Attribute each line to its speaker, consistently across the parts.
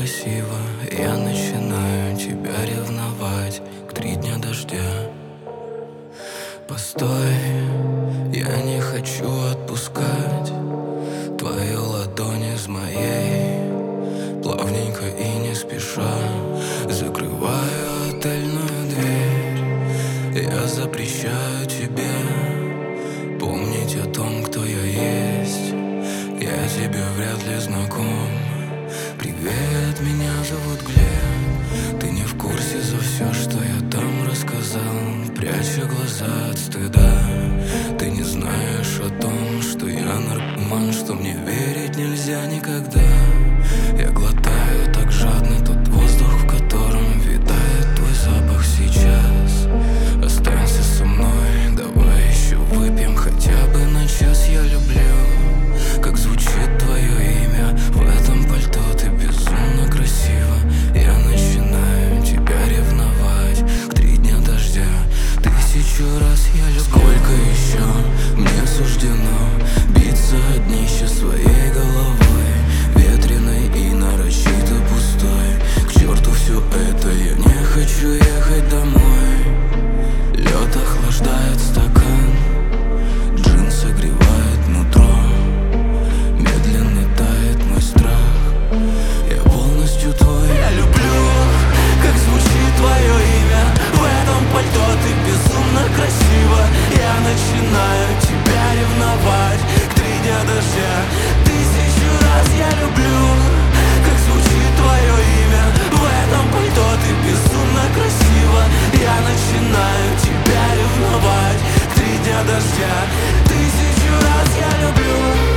Speaker 1: красиво. Я начинаю тебя ревновать к 3 дня дождя. Постой, я не хочу отпускать твою ладонь из моей. Плавненько и не спеша закрываю отельную дверь. Я запрещаю тебе помнить о том, кто я есть. Я тебе вряд ли знаком. Привет, меня зовут Глеб. Ты не в курсе за все, что я там рассказал, пряча глаза от стыда. Ты не знаешь о том, что я наркоман, что мне верить нельзя никогда. Я глотаю так жадно тот воздух, в котором витает твой запах сейчас. Останься со мной, давай еще выпьем хотя бы на час. Я люблю, как звучит твое имя в этом пальто. Ты безумно красива. Я начинаю тебя ревновать к 3 дня дождя. 1000 раз я люблю. Сколько еще мне суждено биться о днище своей головой, ветреной и нарочито пустой. К черту все это, я не хочу ехать домой. Лед охлаждает стакан, джин согревает нутро. Медленно тает мой страх, я полностью твой. Я люблю, как звучит твое имя в этом пальто. Ты безумно красива. Я начинаю тебя ревновать к 3 дня дождя. 1000 раз я люблю, как звучит твое имя в этом пальто. Ты безумно красива. Я начинаю тебя ревновать к 3 дня дождя. 1000 раз я люблю.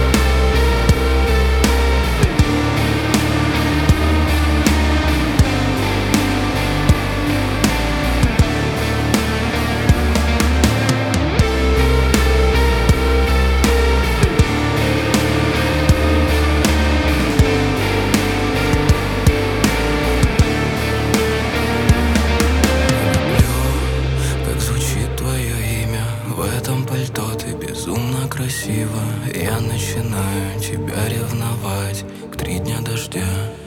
Speaker 1: Ты безумно красива. Я начинаю тебя ревновать к 3 дня дождя.